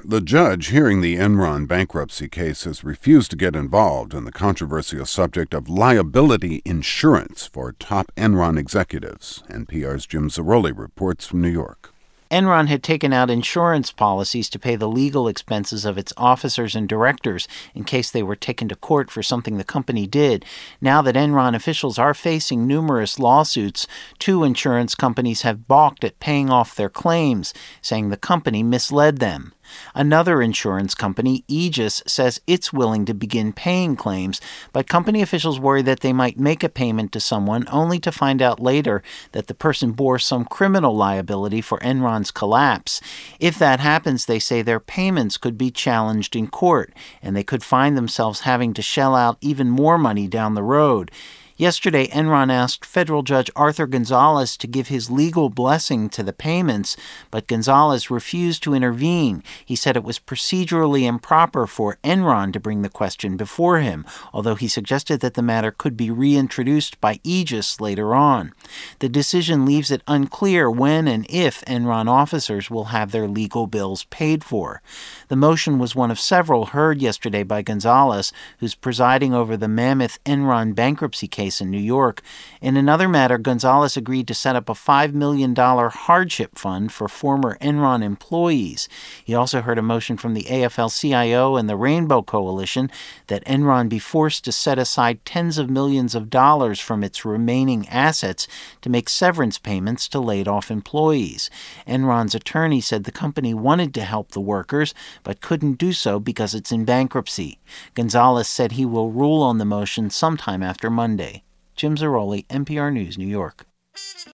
The judge hearing the Enron bankruptcy case has refused to get involved in the controversial subject of liability insurance for top Enron executives. NPR's Jim Zarroli reports from New York. Enron had taken out insurance policies to pay the legal expenses of its officers and directors in case they were taken to court for something the company did. Now that Enron officials are facing numerous lawsuits, 2 insurance companies have balked at paying off their claims, saying the company misled them. Another insurance company, Aegis, says it's willing to begin paying claims, but company officials worry that they might make a payment to someone only to find out later that the person bore some criminal liability for Enron's collapse. If that happens, they say their payments could be challenged in court, and they could find themselves having to shell out even more money down the road. Yesterday, Enron asked federal judge Arthur Gonzalez to give his legal blessing to the payments, but Gonzalez refused to intervene. He said it was procedurally improper for Enron to bring the question before him, although he suggested that the matter could be reintroduced by Aegis later on. The decision leaves it unclear when and if Enron officers will have their legal bills paid for. The motion was one of several heard yesterday by Gonzalez, who's presiding over the mammoth Enron bankruptcy case in New York. In another matter, Gonzalez agreed to set up a $5 million hardship fund for former Enron employees. He also heard a motion from the AFL-CIO and the Rainbow Coalition that Enron be forced to set aside tens of millions of dollars from its remaining assets to make severance payments to laid-off employees. Enron's attorney said the company wanted to help the workers, but couldn't do so because it's in bankruptcy. Gonzalez said he will rule on the motion sometime after Monday. Jim Zarroli, NPR News, New York.